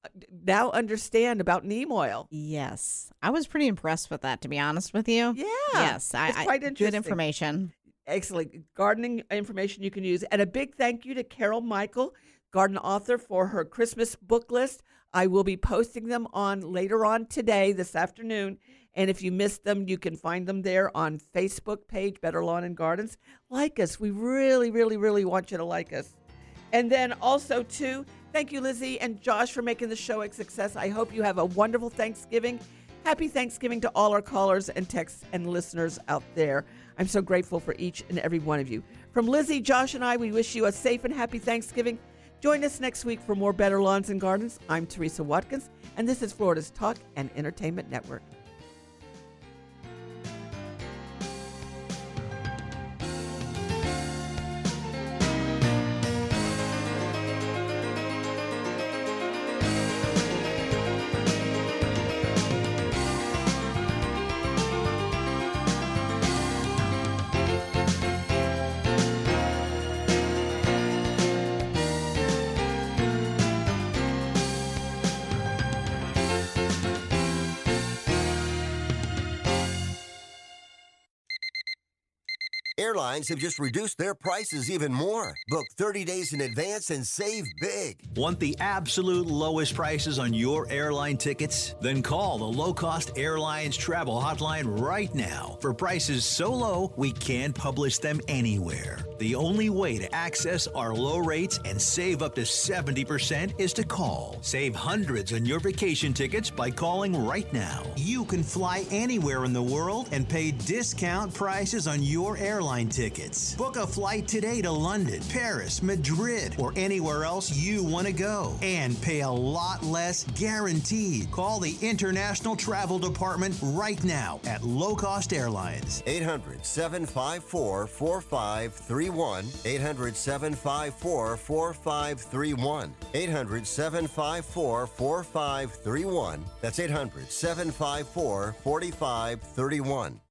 now understand about neem oil. Yes. I was pretty impressed with that, to be honest with you. Yeah. Yes. I, it's I- quite Good interesting. information. Excellent. Gardening information you can use. And a big thank you to Carol Michael, garden author, for her Christmas book list. I will be posting them on later on today, this afternoon. And if you missed them, you can find them there on Facebook page, Better Lawn and Gardens. Like us. We really, really, really want you to like us. And then also, too, thank you, Lizzie and Josh, for making the show a success. I hope you have a wonderful Thanksgiving. Happy Thanksgiving to all our callers and texts and listeners out there. I'm so grateful for each and every one of you. From Lizzie, Josh, and I, we wish you a safe and happy Thanksgiving. Join us next week for more Better Lawns and Gardens. I'm Teresa Watkins, and this is Florida's Talk and Entertainment Network. Airlines have just reduced their prices even more. Book thirty days in advance and save big. Want the absolute lowest prices on your airline tickets? Then call the Low Cost Airlines Travel Hotline right now for prices so low we can't publish them anywhere. The only way to access our low rates and save up to seventy percent is to call. Save hundreds on your vacation tickets by calling right now. You can fly anywhere in the world and pay discount prices on your airline tickets. Book a flight today to London, Paris, Madrid, or anywhere else you want to go and pay a lot less guaranteed. Call the International Travel Department right now at Low Cost Airlines. eight hundred, seven five four, four five three one. eight hundred, seven five four, four five three one. eight hundred, seven five four, four five three one. That's eight hundred, seven five four, four five three one.